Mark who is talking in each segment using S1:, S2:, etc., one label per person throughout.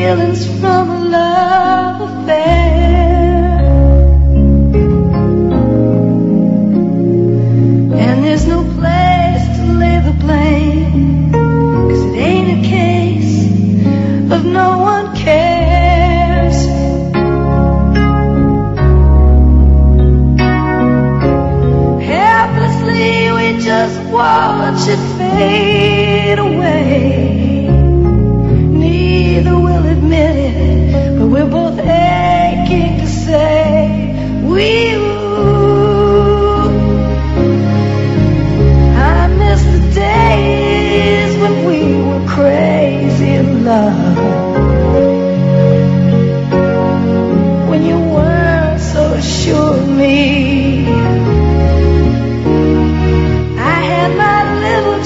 S1: feelings from a love affair, and there's no place to lay the blame, 'cause it ain't a case of no one cares. Helplessly we just watch it fade away. Neither will admit it, but we're both aching to say I miss the days when we were crazy in love, when you weren't so sure of me. I had my little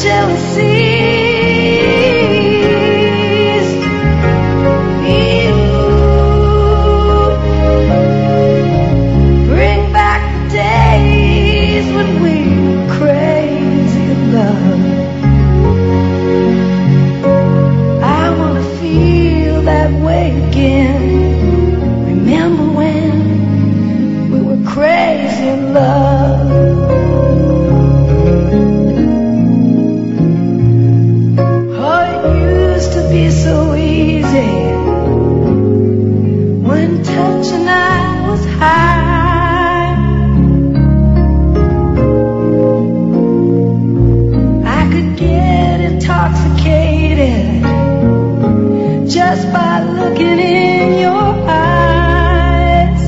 S1: jealousies. You bring back the days when we were crazy in love. I wanna feel that way again. Remember when we were crazy in love? Oh, it used to be so easy when touch and I was high. I could get intoxicated just by looking in your eyes.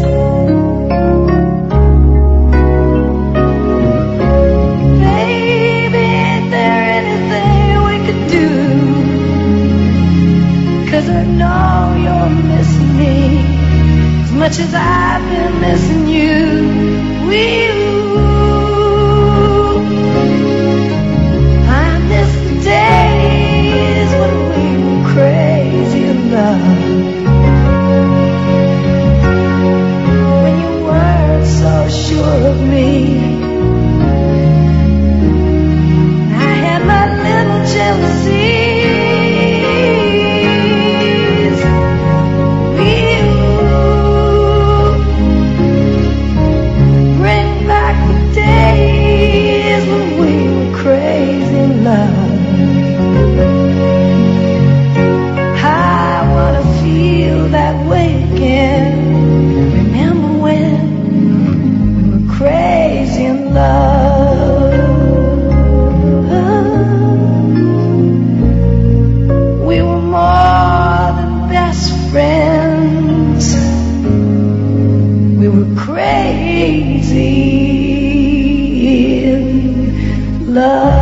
S1: Baby, ain't there anything we could do? 'Cause I know you're missing me as much as I've been missing you. I miss the days when we were crazy in love, when you weren't so sure of me. I had my little jealousies. Bring back the days when we were crazy in love. I wanna feel that way again. Remember when we were crazy in love? We were more than best friends. We were crazy in love.